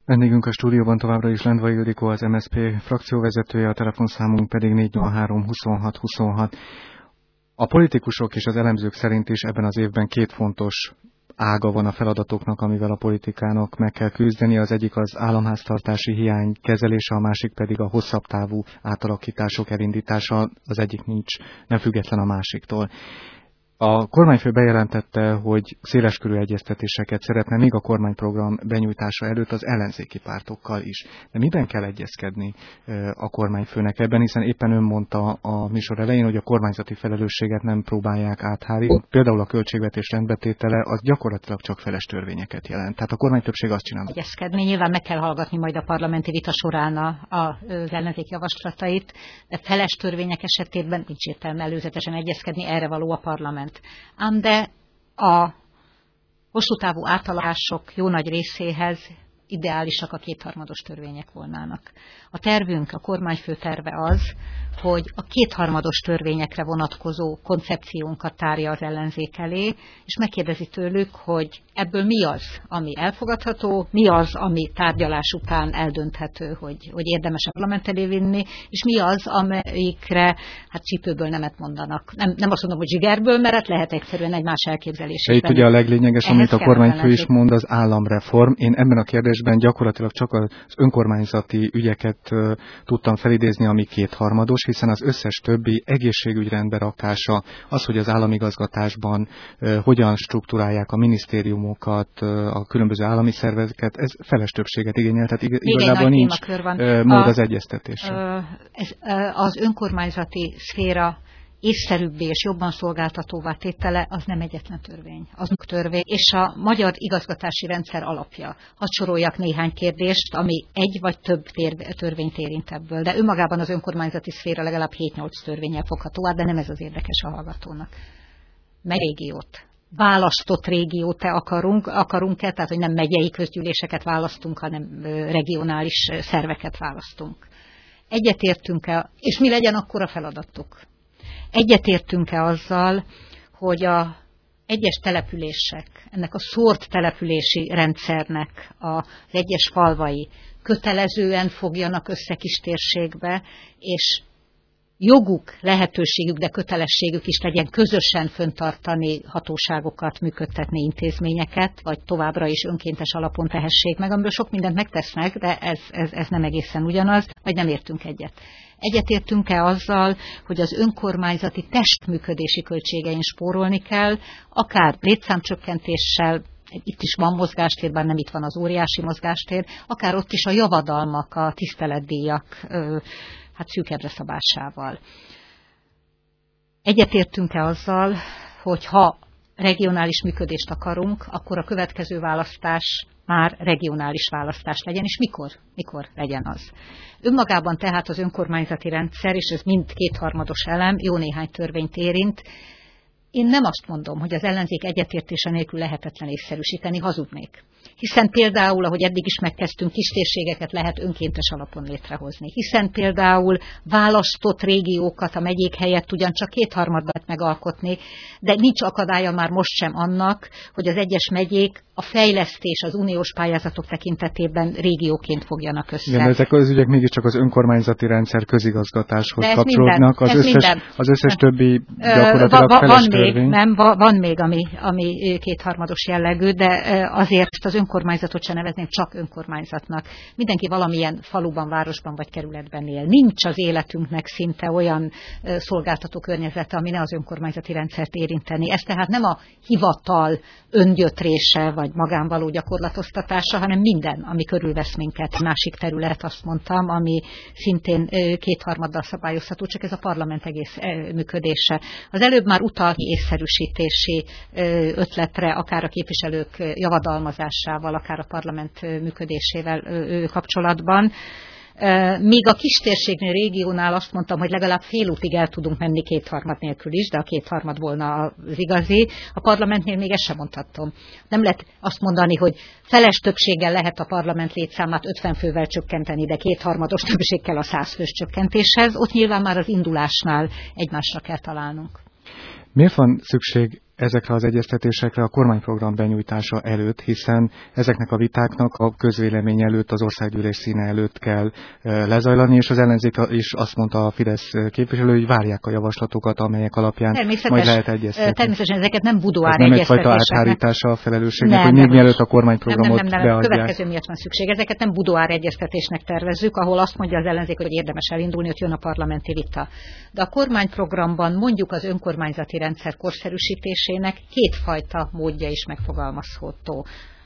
Vendégünk a stúdióban továbbra is Lendvai Ildikó, az MSZP frakcióvezetője, a telefonszámunk pedig 483 26 26. A politikusok és az elemzők szerint is ebben az évben két fontos ága van a feladatoknak, amivel a politikának meg kell küzdeni. Az egyik az államháztartási hiány kezelése, a másik pedig a hosszabb távú átalakítások elindítása. Az egyik nem független a másiktól. A kormányfő bejelentette, hogy széleskörű egyeztetéseket szeretne még a kormányprogram benyújtása előtt az ellenzéki pártokkal is. De miben kell egyezkedni a kormányfőnek ebben, hiszen éppen ön mondta a műsor elején, hogy a kormányzati felelősséget nem próbálják áthárítani. Például a költségvetés rendbetétele az gyakorlatilag csak feles törvényeket jelent. Tehát a kormánytöbbség azt csinálja. Egyezkedni, nyilván meg kell hallgatni majd a parlamenti vita során az ellenzék javaslatait, de feles törvények esetében nincs értelme előzetesen egyezkedni, erre való a parlament. Ám de a hosszú távú átalakítások jó nagy részéhez ideálisak a kétharmados törvények volnának. A tervünk, a kormányfő terve az, hogy a kétharmados törvényekre vonatkozó koncepciónkat tárja az ellenzék elé, és megkérdezi tőlük, hogy ebből mi az, ami elfogadható, mi az, ami tárgyalás után eldönthető, hogy érdemes a parlament elé vinni, és mi az, amelyikre csípőből nemet mondanak. Nem azt mondom, hogy zsigerből, mert lehet egyszerűen egy más elképzelésében. Itt ugye a leglényeges, amit a kormányfő is mond, az államreform. Én ebben a kérdésben gyakorlatilag csak az önkormányzati ügyeket tudtam felidézni, ami kétharmados, hiszen az összes többi egészségügyrendbe rakása, az, hogy az államigazgatásban hogyan struktúrálják a minisztériumokat, a különböző állami szervezeket, ez feles többséget igényel, tehát igazából nincs mód az egyeztetésre. Az önkormányzati szféra észszerűbbé és jobban szolgáltatóvá tétele az nem egyetlen törvény. Az törvény, és a magyar igazgatási rendszer alapja. Hadd soroljak néhány kérdést, ami egy vagy több törvényt érint ebből. De önmagában az önkormányzati szféra legalább 7-8 törvénnyel fogható át, de nem ez az érdekes a hallgatónak. Régiót. Választott régiót akarunk-e, tehát hogy nem megyei közgyűléseket választunk, hanem regionális szerveket választunk. Egyetértünk-e, és mi legyen akkor a feladatuk? Egyetértünk-e azzal, hogy az egyes települések, ennek a szórt települési rendszernek az egyes falvai kötelezően fogjanak össze kis térségbe, és joguk, lehetőségük, de kötelességük is legyen közösen fenntartani hatóságokat, működtetni intézményeket, vagy továbbra is önkéntes alapon tehessék meg, amiből sok mindent megtesznek, de ez nem egészen ugyanaz, vagy nem értünk egyet. Egyetértünk-e azzal, hogy az önkormányzati testműködési költségein spórolni kell, akár létszámcsökkentéssel, itt is van mozgástér, bár nem itt van az óriási mozgástér, akár ott is a javadalmak, a tiszteletdíjak szűkebbre szabásával. Egyetértünk-e azzal, hogy ha regionális működést akarunk, akkor a következő választás már regionális választás legyen, és mikor legyen az. Önmagában tehát az önkormányzati rendszer, és ez mind kétharmados elem, jó néhány törvényt érint. Én nem azt mondom, hogy az ellenzék egyetértése nélkül lehetetlen észszerűsíteni, hazudnék. Hiszen például, ahogy eddig is megkezdtünk, kistérségeket lehet önkéntes alapon létrehozni. Hiszen például választott régiókat a megyék helyett ugyancsak kétharmadban megalkotni, de nincs akadálya már most sem annak, hogy az egyes megyék a fejlesztés, az uniós pályázatok tekintetében régióként fogjanak össze. Igen, ezek az ügyek mégiscsak az önkormányzati rendszer közigazgatáshoz kapcsolódnak. Az összes többi gyakorlatilag feles törvény. Van még, ami kétharmados jellegű, de azért az önkormányzatot sem nevezném csak önkormányzatnak. Mindenki valamilyen faluban, városban vagy kerületben él. Nincs az életünknek szinte olyan szolgáltató környezete, ami ne az önkormányzati rendszert érinteni. Ez tehát nem a hivatal öngyötrése vagy magánvaló gyakorlatoztatása, hanem minden, ami körülvesz minket. Másik terület, azt mondtam, ami szintén kétharmaddal szabályozható, csak ez a parlament egész működése. Az előbb már utalt észszerűsítési ötletre, akár a képviselők javadalmazásával, akár a parlament működésével kapcsolatban. Míg a kistérségnél, régiónál azt mondtam, hogy legalább fél útig el tudunk menni kétharmad nélkül is, de a kétharmad volna az igazi. A parlamentnél még ezt sem mondhatom. Nem lehet azt mondani, hogy feles többséggel lehet a parlament létszámát 50 fővel csökkenteni, de kétharmados többség kell a 100 fős csökkentéshez. Ott nyilván már az indulásnál egymásra kell találnunk. Miért van szükség ezekre az egyeztetésekre a kormányprogram benyújtása előtt, hiszen ezeknek a vitáknak a közvélemény előtt, az országgyűlés színe előtt kell lezajlani, és az ellenzék is azt mondta a Fidesz képviselő, hogy várják a javaslatokat, amelyek alapján majd lehet egyeztetni. Természetesen ezeket nem budoár egyeztetéseknek. Nem egyfajta áthárítása a felelősségnek, hogy még mielőtt a kormányprogramot beadják. Következő miatt van szükség. Ezeket nem budoár egyeztetésnek tervezzük, ahol azt mondja az ellenzék, hogy érdemes elindulni, hogy jön a parlamenti vita. De a kormányprogramban mondjuk az önkormányzati rendszer korszerűsítésének kétfajta módja is megfogalmazható.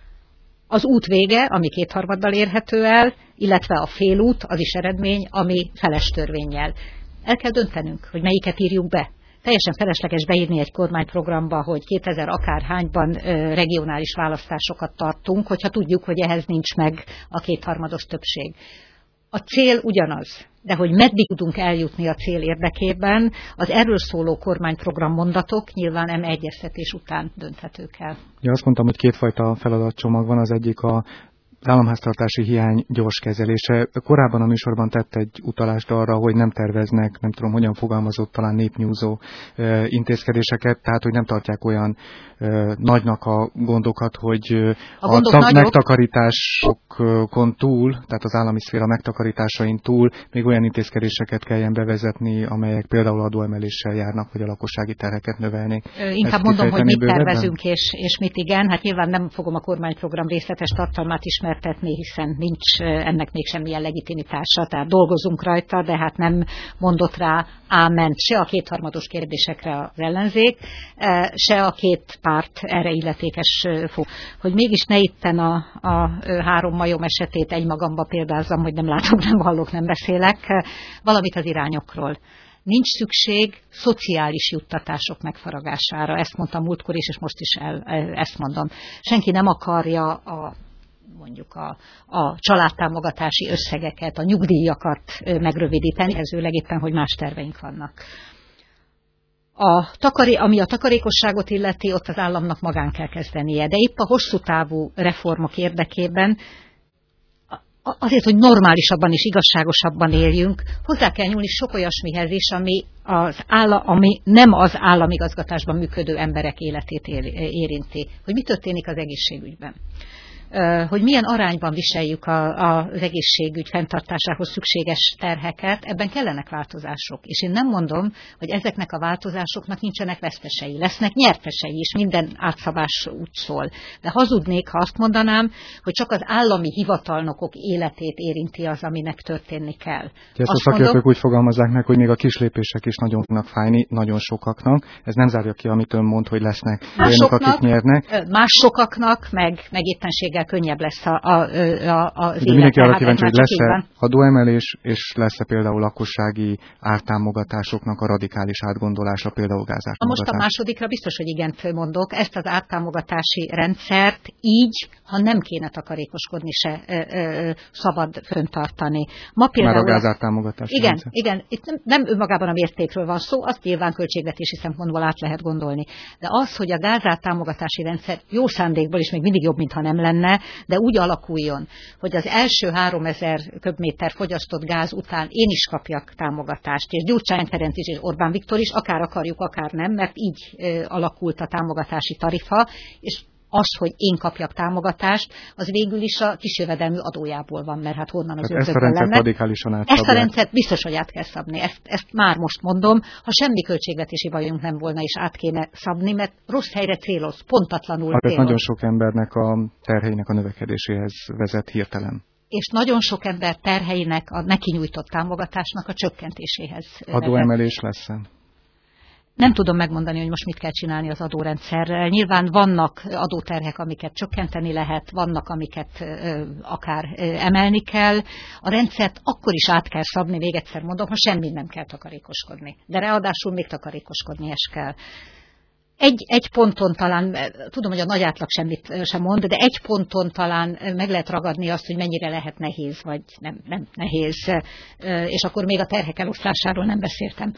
Az út vége, ami kétharmaddal érhető el, illetve a félút, az is eredmény, ami feles törvénnyel. El kell döntenünk, hogy melyiket írjuk be. Teljesen felesleges beírni egy kormányprogramba, hogy 2000 akárhányban regionális választásokat tartunk, hogyha tudjuk, hogy ehhez nincs meg a kétharmados többség. A cél ugyanaz, de hogy meddig tudunk eljutni a cél érdekében, az erről szóló kormányprogram mondatok nyilván nem egyeztetés után dönthetők el. Ja, azt mondtam, hogy kétfajta feladatcsomag van, az egyik az államháztartási hiány gyors kezelése. Korábban a műsorban tett egy utalást arra, hogy nem terveznek, nem tudom, hogyan fogalmazott, talán népnyújtó intézkedéseket, tehát hogy nem tartják olyan nagynak a gondokat, hogy a megtakarításokon túl, tehát az állami szféra megtakarításain túl még olyan intézkedéseket kelljen bevezetni, amelyek például adóemeléssel járnak, vagy a lakossági terheket növelnék. Inkább mondom, hogy mit tervezünk és mit igen. Hát nyilván nem fogom a kormányprogram részletes tartalmát ismertetni, hiszen nincs ennek még semmilyen legitimitása, tehát dolgozunk rajta, de hát nem mondott rá áment se a kétharmados kérdésekre az ellenzék, se a két párt erre illetékes fog. Hogy mégis ne itten a három majom esetét egymagamba példázzam, hogy nem látok, nem hallok, nem beszélek, valamit az irányokról. Nincs szükség szociális juttatások megfaragására. Ezt mondtam múltkor is, és most is ezt mondom. Senki nem akarja mondjuk a családtámogatási összegeket, a nyugdíjakat megrövidíteni, ezőleg éppen, hogy más terveink vannak. Ami a takarékosságot illeti, ott az államnak magán kell kezdenie, de épp a hosszú távú reformok érdekében, azért, hogy normálisabban és igazságosabban éljünk, hozzá kell nyúlni sok olyasmihez is, ami nem az államigazgatásban működő emberek életét érinti. Hogy mi történik az egészségügyben. Hogy milyen arányban viseljük az egészségügy fenntartásához szükséges terheket, ebben kellenek változások. És én nem mondom, hogy ezeknek a változásoknak nincsenek vesztesei. Lesznek nyertesei is, minden átszabás úgy szól. De hazudnék, ha azt mondanám, hogy csak az állami hivatalnokok életét érinti az, aminek történni kell. Ezt a szakértők úgy fogalmazzák meg, hogy még a kislépések is nagyon fognak fájni, nagyon sokaknak. Ez nem zárja ki, amit ön mond, hogy lesznek olyanok, akik nyernek. Más sokaknak, meg éppenséggel könnyebb lesz az élet. Mindenki arra kíváncsi, hogy lesz-e adóemelés, és lesz-e például lakossági ártámogatásoknak a radikális átgondolása, például gázártámogatás. Most a másodikra biztos, hogy igent mondok. Ezt az ártámogatási rendszert így, ha nem kéne takarékoskodni, se szabad föntartani. Ma például már a gázártámogatási rendszer. Igen, itt nem önmagában a mértékről van szó, azt nyilván költségvetési szempontból át lehet gondolni. De az, hogy a gázártámogatási rendszer jó szándékból is még mindig jobb, mintha nem lenne, de úgy alakuljon, hogy az első 3000 köbméter fogyasztott gáz után én is kapjak támogatást, és Gyurcsány Ferenc is, és Orbán Viktor is, akár akarjuk, akár nem, mert így alakult a támogatási tarifa, és az, hogy én kapjak támogatást, az végül is a kisjövedelmű adójából van, mert hát honnan az ördög lenne. Ezt a rendszert radikálisan átszabják. Ezt a rendszert biztos, hogy át kell szabni. Ezt már most mondom, ha semmi költségvetési bajunk nem volna, és át kéne szabni, mert rossz helyre céloz, pontatlanul céloz. Nagyon sok embernek a terheinek a növekedéséhez vezet hirtelen. És nagyon sok ember terheinek a neki nyújtott támogatásnak a csökkentéséhez. Adóemelés lesz-e? Nem tudom megmondani, hogy most mit kell csinálni az adórendszerrel. Nyilván vannak adóterhek, amiket csökkenteni lehet, vannak, amiket akár emelni kell. A rendszert akkor is át kell szabni, még egyszer mondom, ha semmi nem kell takarékoskodni. De ráadásul még takarékoskodni is kell. Egy ponton talán, tudom, hogy a nagy átlag semmit sem mond, de egy ponton talán meg lehet ragadni azt, hogy mennyire lehet nehéz, vagy nem nehéz. És akkor még a terhek elosztásáról nem beszéltem.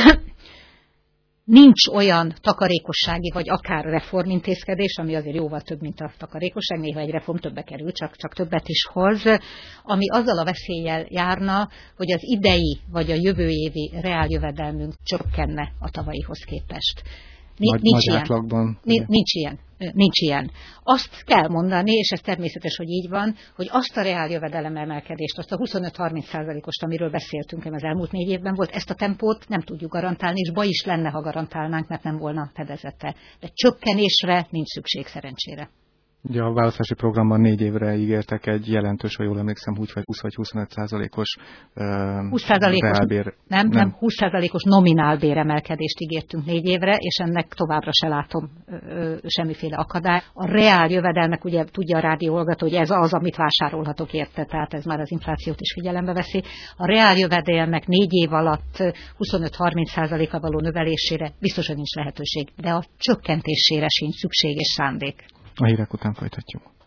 Nincs olyan takarékossági vagy akár reformintézkedés, ami azért jóval több, mint a takarékosság, néha egy reform többe kerül, csak többet is hoz, ami azzal a veszéllyel járna, hogy az idei vagy a jövő évi reáljövedelmünk csökkenne a tavalyihoz képest. Nincs átlagban. Nincs ilyen. Azt kell mondani, és ez természetes, hogy így van, hogy azt a reál jövedelem emelkedést, azt a 25-30%-ost, amiről beszéltünk az elmúlt 4 évben volt, ezt a tempót nem tudjuk garantálni, és baj is lenne, ha garantálnánk, mert nem volna fedezete. De csökkenésre nincs szükség szerencsére. Ugye a választási programban 4 évre ígértek egy jelentős, ha jól emlékszem, 20-25%-os reálbér. Nem, 20%-os nominálbér emelkedést ígértünk 4 évre, és ennek továbbra se látom semmiféle akadály. A reál jövedelmek, ugye tudja a rádióhallgató, hogy ez az, amit vásárolhatok érte, tehát ez már az inflációt is figyelembe veszi. A reál jövedelmek 4 év alatt 25-30%-a való növelésére biztosan nincs lehetőség, de a csökkentésére sincs szükség és szándék. A hírek után folytatjuk.